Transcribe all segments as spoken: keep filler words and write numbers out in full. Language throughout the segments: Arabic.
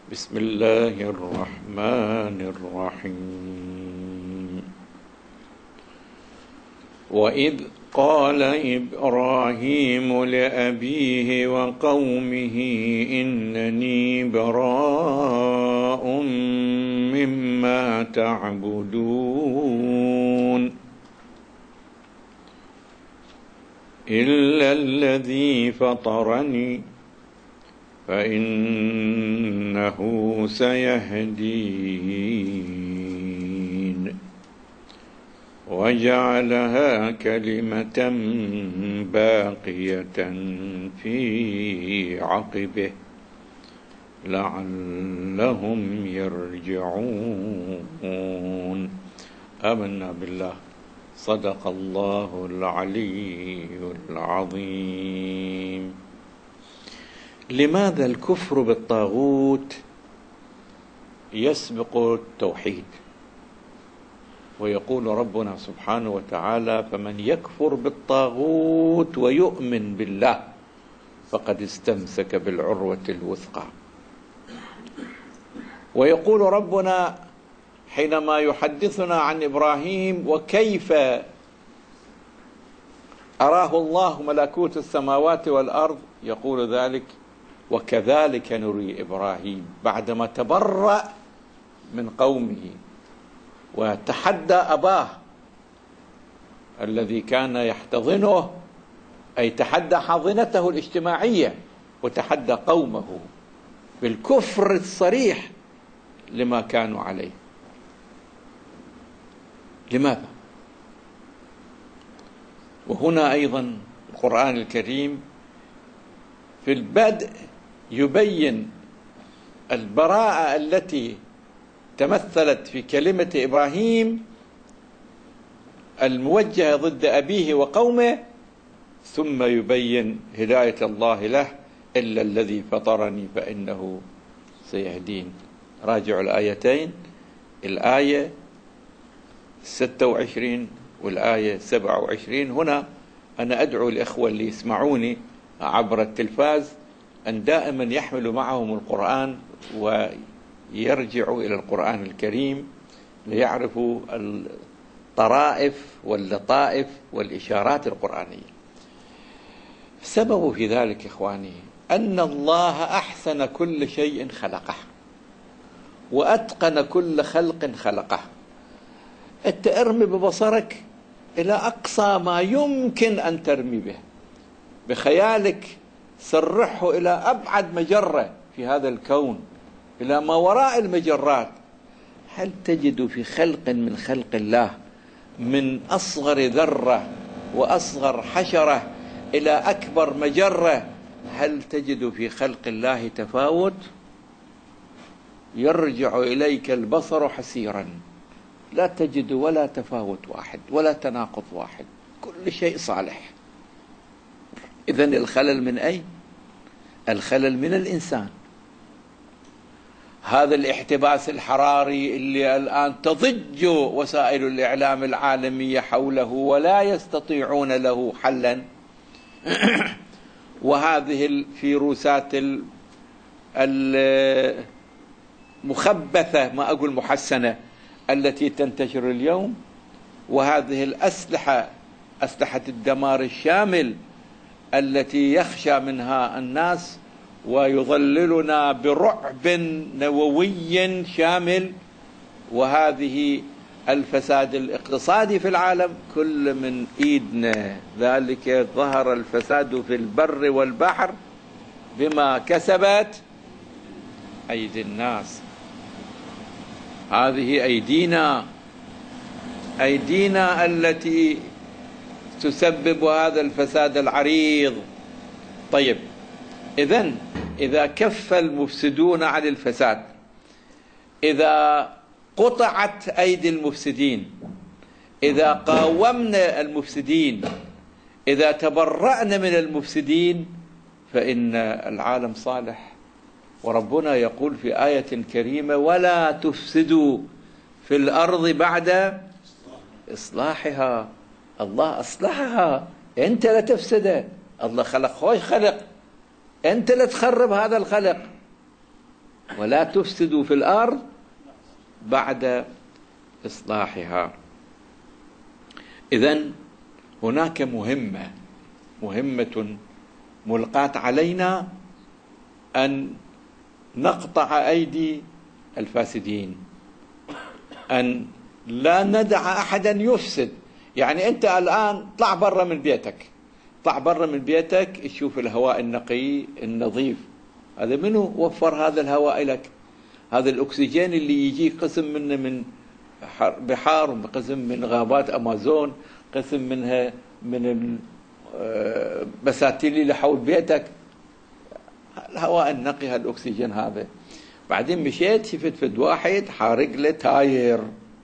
بسم الله الرحمن الرحيم. وإذ قال إبراهيم لأبيه وقومه إنني براء مما تعبدون إلا الذي فطرني فإنه سيهدين وجعلها كلمة باقية في عقبه لعلهم يرجعون. آمنا بالله. صدق الله العلي العظيم. لماذا الكفر بالطاغوت يسبق التوحيد؟ ويقول ربنا سبحانه وتعالى: فمن يكفر بالطاغوت ويؤمن بالله فقد استمسك بالعروة الوثقى. ويقول ربنا حينما يحدثنا عن إبراهيم وكيف أراه الله ملكوت السماوات والأرض، يقول ذلك: وكذلك نري إبراهيم، بعدما تبرأ من قومه وتحدى أباه الذي كان يحتضنه، أي تحدى حاضنته الاجتماعية، وتحدى قومه بالكفر الصريح لما كانوا عليه. لماذا؟ وهنا أيضا القرآن الكريم في البدء يبين البراءة التي تمثلت في كلمة إبراهيم الموجهة ضد أبيه وقومه، ثم يبين هداية الله له: إلا الذي فطرني فإنه سيهدين. راجعوا الآيتين، الآية ستة وعشرين والآية سبعة وعشرين. هنا أنا أدعو الإخوة اللي يسمعوني عبر التلفاز أن دائما يحملوا معهم القرآن ويرجعوا إلى القرآن الكريم ليعرفوا الطرائف واللطائف والإشارات القرآنية. السبب في ذلك إخواني أن الله أحسن كل شيء خلقه وأتقن كل خلق خلقه. أنت ارمي ببصرك إلى أقصى ما يمكن أن ترمي به، بخيالك سرحه إلى أبعد مجرة في هذا الكون، إلى ما وراء المجرات. هل تجد في خلق من خلق الله، من أصغر ذرة وأصغر حشرة إلى أكبر مجرة، هل تجد في خلق الله تفاوت؟ يرجع إليك البصر حسيرا، لا تجد ولا تفاوت واحد ولا تناقض واحد، كل شيء صالح. إذن الخلل من أين؟ الخلل من الإنسان. هذا الاحتباس الحراري اللي الآن تضج وسائل الإعلام العالمية حوله ولا يستطيعون له حلا، وهذه الفيروسات المخبثة، ما أقول محسنة، التي تنتشر اليوم، وهذه الأسلحة، أسلحة الدمار الشامل التي يخشى منها الناس ويظللنا برعب نووي شامل، وهذه الفساد الاقتصادي في العالم كل من إيدنا. ذلك ظهر الفساد في البر والبحر بما كسبت أيدي الناس. هذه أيدينا أيدينا التي تسبب هذا الفساد العريض. طيب، إذن إذا كف المفسدون عن الفساد، إذا قطعت أيدي المفسدين، إذا قاومنا المفسدين، إذا تبرأنا من المفسدين، فإن العالم صالح. وربنا يقول في آية كريمة: ولا تفسدوا في الأرض بعد إصلاحها. الله أصلحها، أنت لا تفسده. الله خلق خوش خلق، أنت لا تخرب هذا الخلق. ولا تفسدوا في الأرض بعد إصلاحها. إذن هناك مهمة مهمة ملقاة علينا أن نقطع أيدي الفاسدين، أن لا ندع أحدا يفسد. يعني أنت الآن طلع برا من بيتك، طلع برا من بيتك تشوف الهواء النقي النظيف، هذا منه وفر هذا الهواء لك؟ هذا الأكسجين اللي يجي قسم منه من بحار، وقسم من غابات أمازون، قسم منها من البساتين اللي حول بيتك، الهواء النقي هالأكسجين هذا. بعدين مشيت شفت فد واحد حارق له تاير،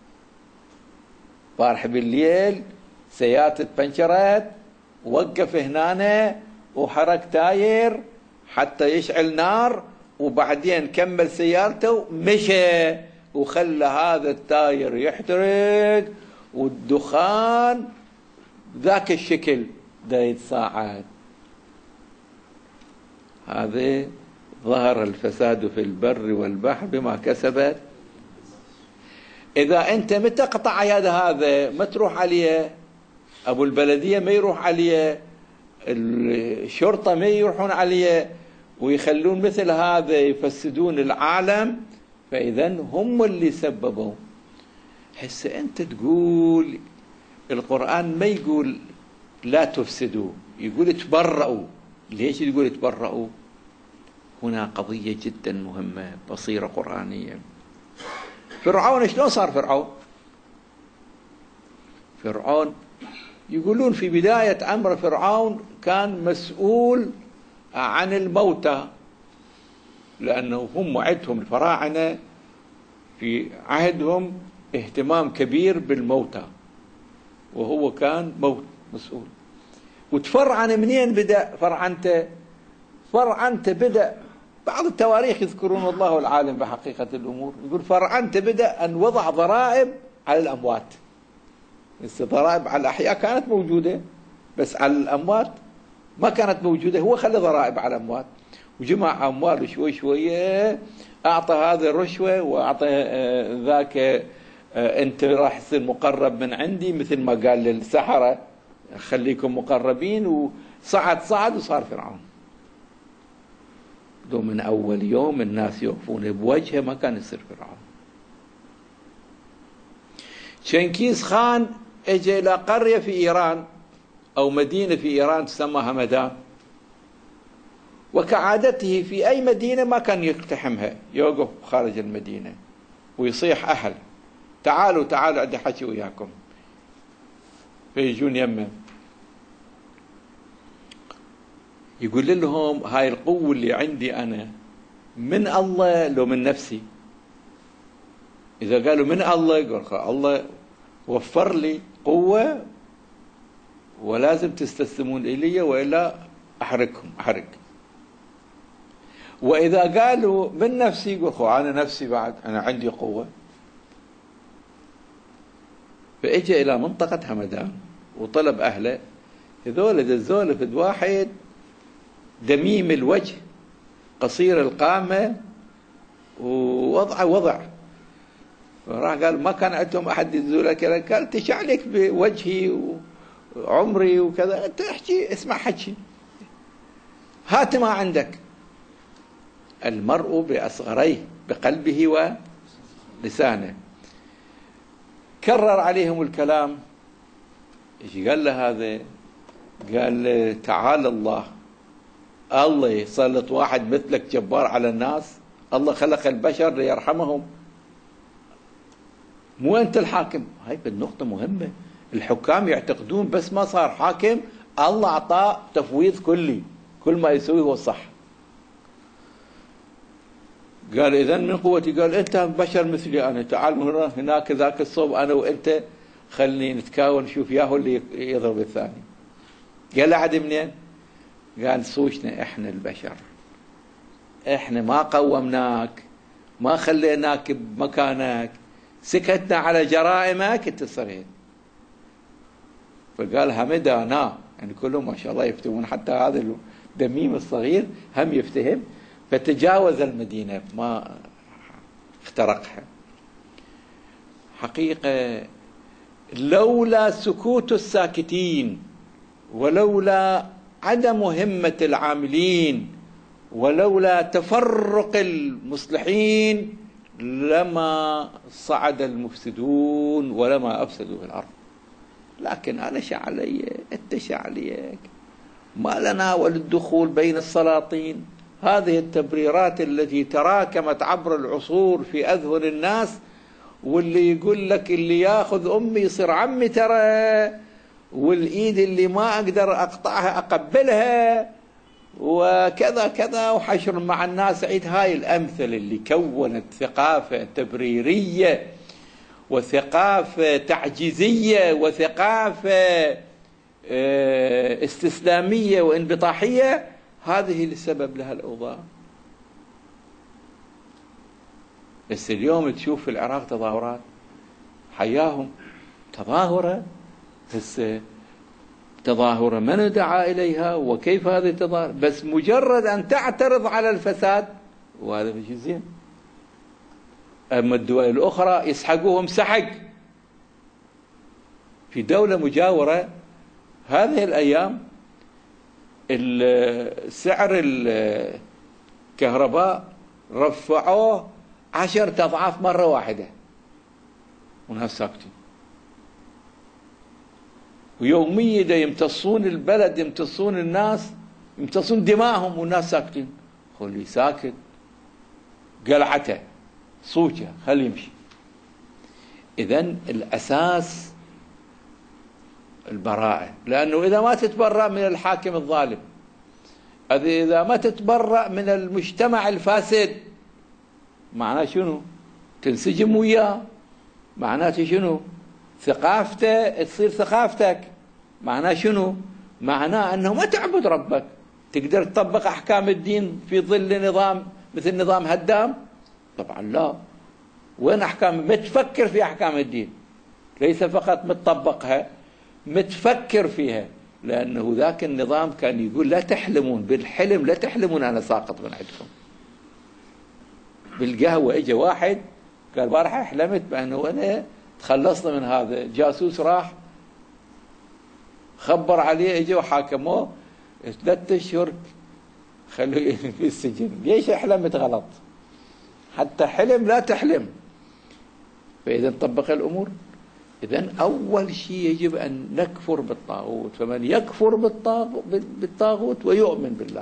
بارح بالليل سيارته تبنشرت، وقف هنا وحرك تاير حتى يشعل نار، وبعدين كمل سيارته مشى وخلى هذا التاير يحترق، والدخان ذاك الشكل دا يتصاعد. هذا ظهر الفساد في البر والبحر بما كسبت. إذا أنت متى قطع يد هذا ما تروح عليه، أبو البلدية ما يروح عليه، الشرطة ما يروحون عليه، ويخلون مثل هذا يفسدون العالم، فإذا هم اللي سببوا. هسه أنت تقول القرآن ما يقول لا تفسدوا، يقول تبرؤوا. ليش تقول تبرؤوا؟ هنا قضية جدا مهمة، بصيرة قرآنية. فرعون شلون صار فرعون؟ فرعون يقولون في بداية أمر فرعون كان مسؤول عن الموتى، لأنه هم عندهم الفراعنة في عهدهم اهتمام كبير بالموتى، وهو كان موت مسؤول. وتفرعن منين بدأ فرعنته؟ فرعنته بدأ، بعض التواريخ يذكرون الله العالم بحقيقة الأمور، يقول فرعنته بدأ أن وضع ضرائب على الأموات. الضرائب على الأحياء كانت موجودة، بس على الأموات ما كانت موجودة. هو خلى ضرائب على الأموات، وجمع أمواله شوي شوية، أعطى هذا الرشوة وأعطى ذاك، أنت راح تصير مقرب من عندي، مثل ما قال للسحرة خليكم مقربين، وصعد صعد وصار فرعون. دو من أول يوم الناس يوقفون بوجهه ما كان يصير فرعون. شنكيز خان اجى إلى قرية في إيران أو مدينة في إيران تسمى همدان، وكعادته في أي مدينة ما كان يقتحمها، يوقف خارج المدينة ويصيح أهل تعالوا تعالوا عندي حكي وياكم، فيجون يمه. يقول لهم هاي القوة اللي عندي أنا من الله لو من نفسي؟ إذا قالوا من الله يقول الله وفر لي قوة ولازم تستسلمون إلي وإلا أحرقكم أحرق. وإذا قالوا من نفسي يقول أنا نفسي بعد أنا عندي قوة. فإجى إلى منطقة همدان وطلب أهله، هذول دزول فد واحد دميم الوجه قصير القامة ووضعه وضع، راح قال ما كان عندهم أحد يدزول كذا، قال تشعلك بوجهي وعمري وكذا، أنت احكي اسمع حكي هات ما عندك. المرء بأصغريه بقلبه ولسانه. كرر عليهم الكلام. ايش قال له هذا؟ قال له تعالى الله، الله يسلط واحد مثلك جبار على الناس؟ الله خلق البشر ليرحمهم، مو أنت الحاكم. هاي بالنقطة مهمة. الحكام يعتقدون بس ما صار حاكم الله أعطاه تفويض كلي، كل ما يسويه هو الصح. قال إذن من قوتي؟ قال أنت بشر مثلي أنا، تعال هناك ذاك الصوب أنا وأنت خلني نتكاون نشوف ياهو اللي يضرب الثاني. قال عاد منين؟ قال صوشنا إحنا البشر، إحنا ما قومناك ما خليناك بمكانك، سكتنا على جرائمك انت صريت. فقال همدانا، يعني كلهم ما شاء الله يفتهمون، حتى هذا الدميم الصغير هم يفتهم. فتجاوز المدينة ما اخترقها. حقيقة لولا سكوت الساكتين، ولولا عدم همة العاملين، ولولا تفرق المصلحين، لما صعد المفسدون ولما أفسدوا في الأرض. لكن أنا شا علي أنت شا عليك، ما لنا وللدخول بين السلاطين. هذه التبريرات التي تراكمت عبر العصور في أذهن الناس، واللي يقول لك اللي ياخذ أمي يصير عمي ترى، والإيد اللي ما أقدر أقطعها أقبلها، وكذا كذا، وحشر مع الناس عيد. هاي الأمثلة اللي كونت ثقافة تبريرية وثقافة تعجيزية وثقافة استسلامية وانبطاحية، هذه لسبب لها الأوضاع. بس اليوم تشوف في العراق تظاهرات، حياهم تظاهرة، هسه تظاهرة من دعا إليها وكيف هذه التظاهرة، بس مجرد أن تعترض على الفساد وهذا مش زين. أما الدول الأخرى يسحقوهم سحق. في دولة مجاورة هذه الأيام سعر الكهرباء رفعوه عشرة أضعاف مرة واحدة وناس ساكتين، ويوميا دا يمتصون البلد، يمتصون الناس، يمتصون دماءهم والناس ساكتين. خلي ساكت، قلعته صوته خلي يمشي. إذن الأساس البراءة، لأنه إذا ما تتبرأ من الحاكم الظالم، إذا ما تتبرأ من المجتمع الفاسد، معناه شنو؟ تنسجم وياه. معناته شنو؟ ثقافته تصير ثقافتك. معناه شنو؟ معناه أنه ما تعبد ربك. تقدر تطبق أحكام الدين في ظل نظام مثل نظام هدام؟ طبعا لا. وين أحكام؟ متفكر في أحكام الدين، ليس فقط متطبقها، متفكر فيها. لأنه ذاك النظام كان يقول لا تحلمون بالحلم، لا تحلمون أنا ساقط من عندكم. بالقهوة اجى واحد قال بارحة حلمت بأنه أنا تخلصنا من هذا. جاسوس راح خبر عليه، اجى وحاكموه ثلاثة اشهر خلوه في السجن. ليش حلمت غلط؟ حتى حلم لا تحلم. فإذا نطبق الأمور. إذن أول شيء يجب أن نكفر بالطاغوت. فمن يكفر بالطاغوت ويؤمن بالله،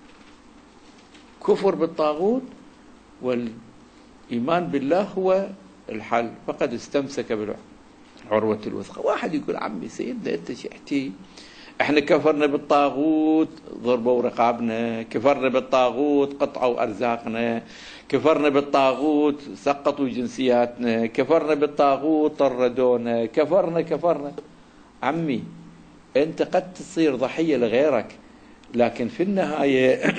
كفر بالطاغوت والإيمان بالله هو الحل. فقد استمسك بالعروة الوثقى. واحد يقول عمي سيدنا أنت شحتي، احنا كفرنا بالطاغوت ضربوا رقابنا، كفرنا بالطاغوت قطعوا أرزاقنا، كفرنا بالطاغوت سقطوا جنسياتنا، كفرنا بالطاغوت طردونا، كفرنا كفرنا. عمي أنت قد تصير ضحية لغيرك، لكن في النهاية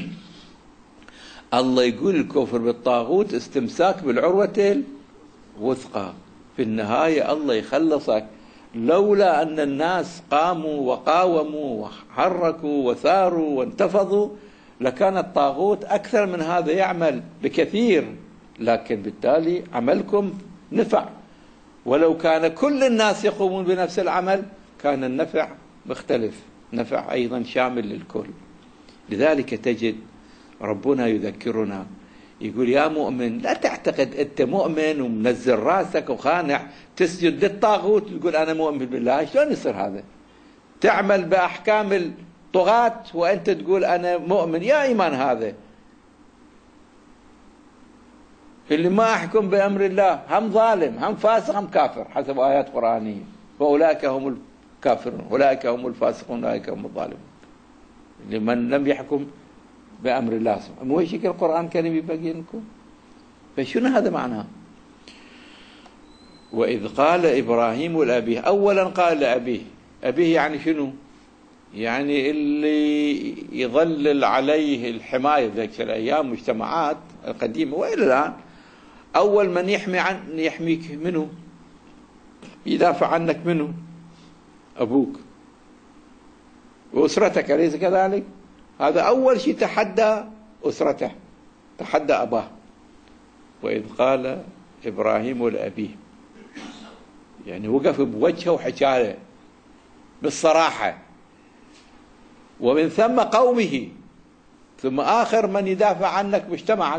الله يقول الكفر بالطاغوت استمساك بالعروة الوثقى. في النهاية الله يخلصك. لولا أن الناس قاموا وقاوموا وحركوا وثاروا وانتفضوا لكان الطاغوت أكثر من هذا يعمل بكثير، لكن بالتالي عملكم نفع. ولو كان كل الناس يقومون بنفس العمل كان النفع مختلف، نفع أيضا شامل للكل. لذلك تجد ربنا يذكرنا يقول يا مؤمن لا تعتقد أنت مؤمن ومنزل راسك وخانع تسجد للطاغوت تقول أنا مؤمن بالله. شلون يصير هذا؟ تعمل بأحكام الطغاة وأنت تقول أنا مؤمن. يا إيمان هذا اللي ما أحكم بأمر الله هم ظالم هم فاسق هم كافر حسب آيات قرآنية. فأولئك هم الكافرون، أولئك هم الفاسقون، أولئك هم الظالمون. لمن لم يحكم بأمر الله سبحانه. مو شكل القرآن الكريم يبقي لكم؟ فشنو هذا معناه؟ وإذ قال إبراهيم لأبيه، أولا قال لأبيه. أبيه يعني شنو؟ يعني اللي يظلل عليه الحماية ذيك الأيام مجتمعات القديمة وإلى الآن. أول من يحمي عن يحميك منه، يدافع عنك منه أبوك وأسرتك، أليس كذلك؟ هذا أول شيء تحدى أسرته، تحدى أباه. وإذ قال إبراهيم لأبيه، يعني وقف بوجهه وحكى بالصراحة. ومن ثم قومه، ثم آخر من يدافع عنك مجتمعك،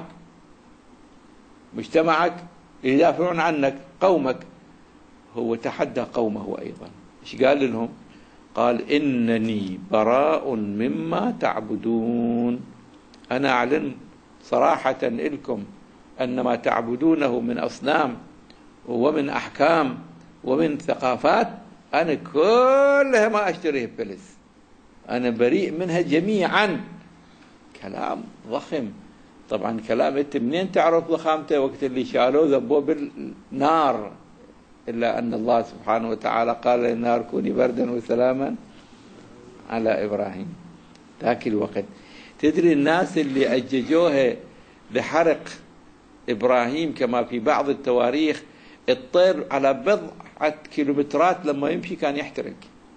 مجتمعك يدافعون عنك، قومك. هو تحدى قومه أيضا. إيش قال لهم؟ قال إنني براء مما تعبدون، أنا أعلن صراحة لكم أن ما تعبدونه من أصنام ومن أحكام ومن ثقافات أنا كلها ما أشتريه بفلس، أنا بريء منها جميعا. كلام ضخم طبعا. كلام أنت منين تعرف ضخامته؟ وقت اللي شالوه ذبوه بالنار، إلا أن الله سبحانه وتعالى قال للنار كوني بردا وسلاما على إبراهيم ذاك الوقت. تدري الناس اللي أججوها بحرق إبراهيم كما في بعض التواريخ، الطير على بضعة كيلومترات لما يمشي كان يحترق،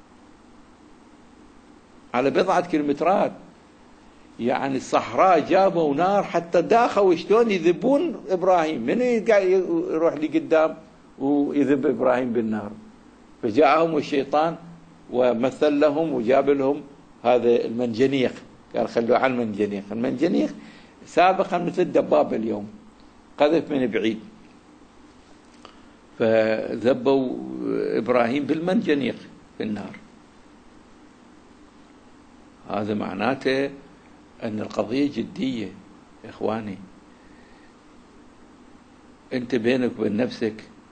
على بضعة كيلومترات. يعني الصحراء جابوا نار حتى داخوا شلون يذبون إبراهيم، من يروح لقدام ويذب إبراهيم بالنار. فجاءهم الشيطان ومثل لهم وجاب لهم هذا المنجنيق، قال خلوا عن المنجنيق. المنجنيق سابقا مثل الدبابة اليوم، قذف من بعيد، فذبوا إبراهيم بالمنجنيق في النار. هذا معناته أن القضية جدية يا إخواني. أنت بينك وبين نفسك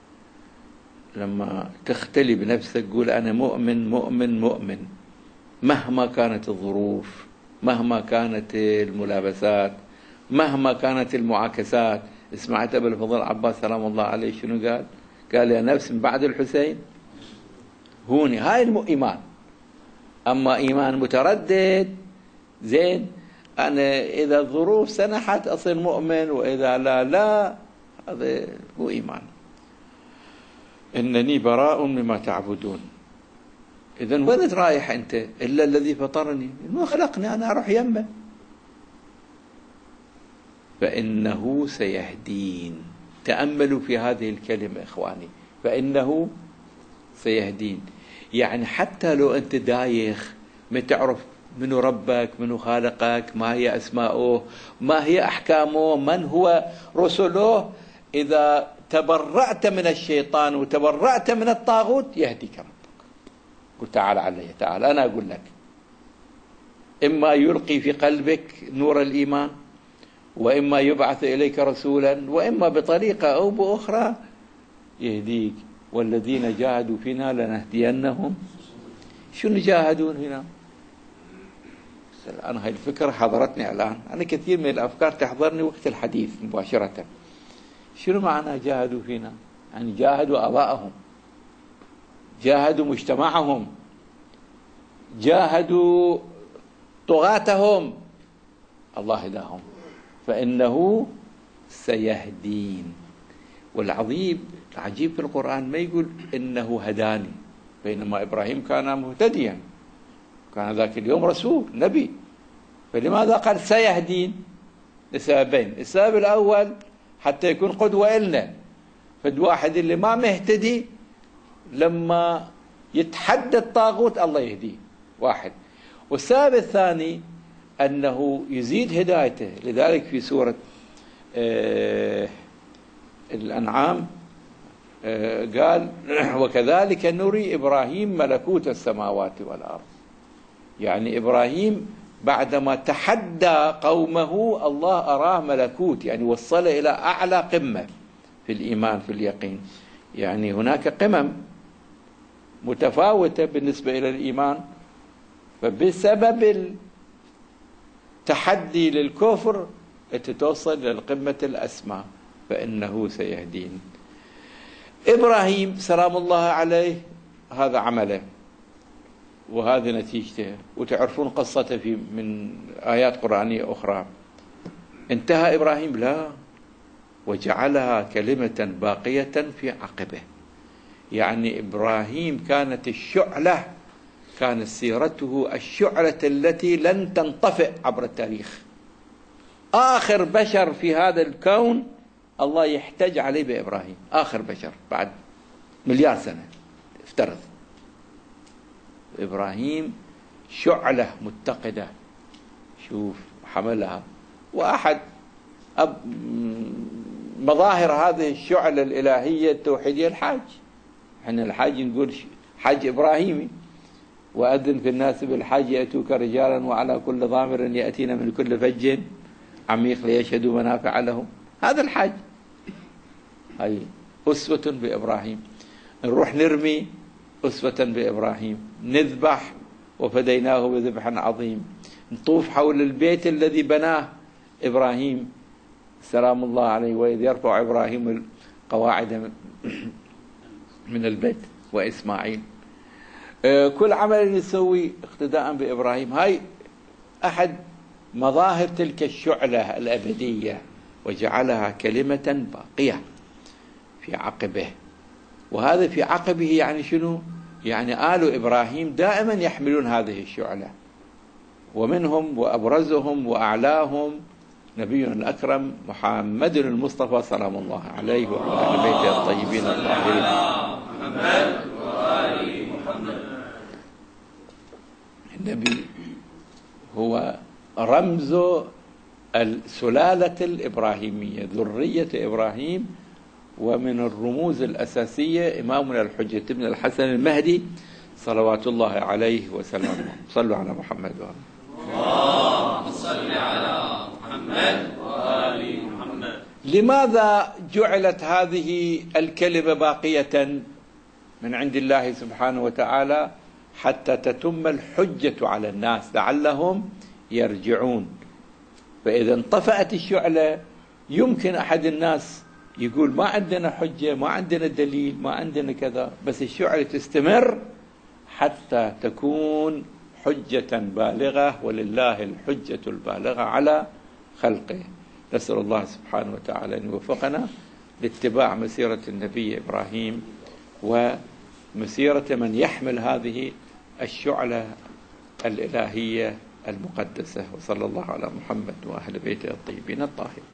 لما تختلي بنفسك قول أنا مؤمن مؤمن مؤمن، مهما كانت الظروف، مهما كانت الملابسات، مهما كانت المعاكسات. سمعت أبو الفضل عباس سلام الله عليه شنو قال؟ قال يا نفس من بعد الحسين هوني. هاي الإيمان. أما إيمان متردد زين، أنا إذا الظروف سنحت أصير مؤمن وإذا لا لا، هذا هو إيمان. إنني براء مما تعبدون. إذن وين رايح أنت؟ إلا الذي فطرني، إنه خلقني أنا أروح يمه. فإنه سيهدين. تأملوا في هذه الكلمة إخواني، فإنه سيهدين. يعني حتى لو أنت دايخ ما تعرف منو ربك، منو خالقك، ما هي أسماؤه، ما هي أحكامه، من هو رسله، إذا تبرأت من الشيطان وتبرأت من الطاغوت يهديك ربك. قل تعال علي، تعال أنا أقول لك. إما يلقي في قلبك نور الإيمان، وإما يبعث إليك رسولا، وإما بطريقة أو بأخرى يهديك. والذين جاهدوا فينا لنهدينهم. شنو جاهدون هنا؟ الآن هاي الفكرة حضرتني الآن. أنا كثير من الأفكار تحضرني وقت الحديث مباشرة. شنو معنى جاهدوا فينا؟ يعني جاهدوا آباءهم، جاهدوا مجتمعهم، جاهدوا طغاتهم، الله هداهم. فإنه سيهدين. والعظيم العجيب في القرآن ما يقول إنه هداني، بينما إبراهيم كان مهتديا، كان ذاك اليوم رسول نبي. فلماذا قال سيهدين؟ لسببين. السبب الأول حتى يكون قدوة إلنا، فالواحد اللي ما مهتدي لما يتحدى الطاغوت الله يهديه، واحد. والسبب الثاني أنه يزيد هدايته. لذلك في سورة آه الأنعام آه قال وكذلك نري إبراهيم ملكوت السماوات والأرض. يعني إبراهيم بعدما تحدى قومه الله أراه ملكوت، يعني وصل إلى أعلى قمة في الإيمان في اليقين. يعني هناك قمم متفاوتة بالنسبة إلى الإيمان، فبسبب التحدي للكفر تتوصل للقمة الأسمى. فإنه سيهدين. إبراهيم سلام الله عليه هذا عمله وهذه نتيجته، وتعرفون قصته في من آيات قرآنية أخرى. انتهى إبراهيم؟ لا، وجعلها كلمة باقية في عقبه. يعني إبراهيم كانت الشعلة، كانت سيرته الشعلة التي لن تنطفئ عبر التاريخ. آخر بشر في هذا الكون الله يحتج عليه بإبراهيم، آخر بشر بعد مليار سنة افترض. إبراهيم شعلة متقدة، شوف حملها. وأحد أب مظاهر هذه الشعلة الإلهية التوحيدية الحاج. احنا الحاج نقول حج إبراهيمي، وأذن في الناس بالحج يأتوك رجالا وعلى كل ضامر يأتين من كل فج عميق ليشهدوا منافع لهم. هذا الحج، هاي أسوة بإبراهيم. نروح نرمي، أسوة بإبراهيم. نذبح، وفديناه بذبح عظيم. نطوف حول البيت الذي بناه إبراهيم سلام الله عليه، وإذ يرفع إبراهيم القواعد من البيت وإسماعيل. كل عمل يسوي اقتداء بإبراهيم. هاي أحد مظاهر تلك الشعلة الأبدية، وجعلها كلمة باقية في عقبه. وهذا في عقبه يعني شنو؟ يعني آل إبراهيم دائما يحملون هذه الشعلة، ومنهم وأبرزهم وأعلاهم نبينا الأكرم محمد المصطفى سلام الله عليه وعلى أهل بيته الطيبين الطاهرين. محمد وآل محمد. النبي هو رمز السلالة الإبراهيمية، ذرية إبراهيم. ومن الرموز الأساسية إمامنا الحجة ابن الحسن المهدي صلوات الله عليه وسلم. صلوا على محمد وآله. اللهم صل على محمد وآل محمد. لماذا جعلت هذه الكلمة باقية من عند الله سبحانه وتعالى؟ حتى تتم الحجة على الناس لعلهم يرجعون. فإذا انطفأت الشعلة يمكن أحد الناس يقول ما عندنا حجة، ما عندنا دليل، ما عندنا كذا، بس الشعلة تستمر حتى تكون حجة بالغة، ولله الحجة البالغة على خلقه. نسأل الله سبحانه وتعالى أن يوفقنا لاتباع مسيرة النبي إبراهيم ومسيرة من يحمل هذه الشعلة الإلهية المقدسة. وصلى الله على محمد وأهل بيته الطيبين الطاهرين.